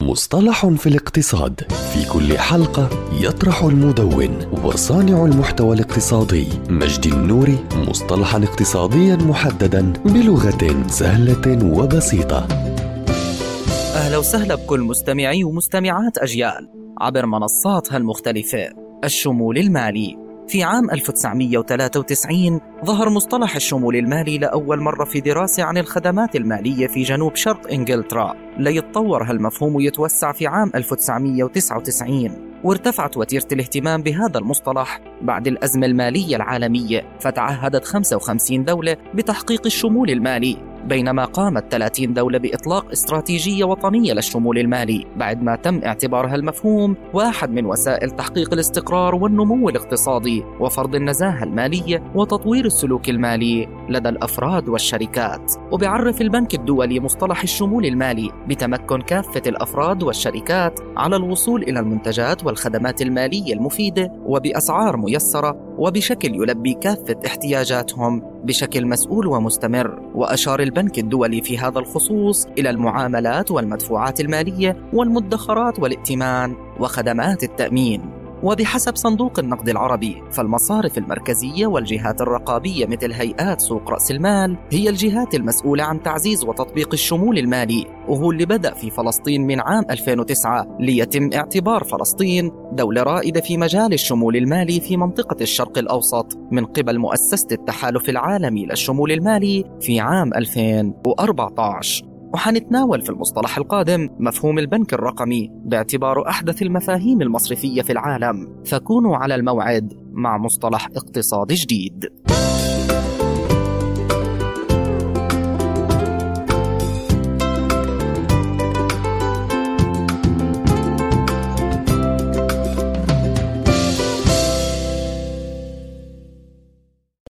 مصطلح في الاقتصاد. في كل حلقة يطرح المدون وصانع المحتوى الاقتصادي مجدي النوري مصطلحا اقتصاديا محددا بلغة سهلة وبسيطة. أهلا وسهلا بكل مستمعي ومستمعات أجيال عبر منصاتها المختلفة. الشمول المالي. في عام 1993 ظهر مصطلح الشمول المالي لأول مرة في دراسة عن الخدمات المالية في جنوب شرق إنجلترا، ليتطور هالمفهوم ويتوسع في عام 1999، وارتفعت وتيرة الاهتمام بهذا المصطلح بعد الأزمة المالية العالمية، فتعهدت 55 دولة بتحقيق الشمول المالي، بينما قامت 30 دولة بإطلاق استراتيجية وطنية للشمول المالي، بعد ما تم اعتبار هالمفهوم واحد من وسائل تحقيق الاستقرار والنمو الاقتصادي وفرض النزاهة المالية وتطوير السلوك المالي لدى الأفراد والشركات. وبيعرف البنك الدولي مصطلح الشمول المالي بتمكن كافة الأفراد والشركات على الوصول إلى المنتجات والخدمات المالية المفيدة وبأسعار ميسرة وبشكل يلبي كافة احتياجاتهم بشكل مسؤول ومستمر. وأشار البنك الدولي في هذا الخصوص إلى المعاملات والمدفوعات المالية والمدخرات والائتمان وخدمات التأمين. وبحسب صندوق النقد العربي، فالمصارف المركزية والجهات الرقابية مثل هيئات سوق رأس المال هي الجهات المسؤولة عن تعزيز وتطبيق الشمول المالي، وهو اللي بدأ في فلسطين من عام 2009 ليتم اعتبار فلسطين دولة رائدة في مجال الشمول المالي في منطقة الشرق الأوسط من قبل مؤسسة التحالف العالمي للشمول المالي في عام 2014. وحنتناول في المصطلح القادم مفهوم البنك الرقمي باعتباره أحدث المفاهيم المصرفية في العالم، فكونوا على الموعد مع مصطلح اقتصادي جديد.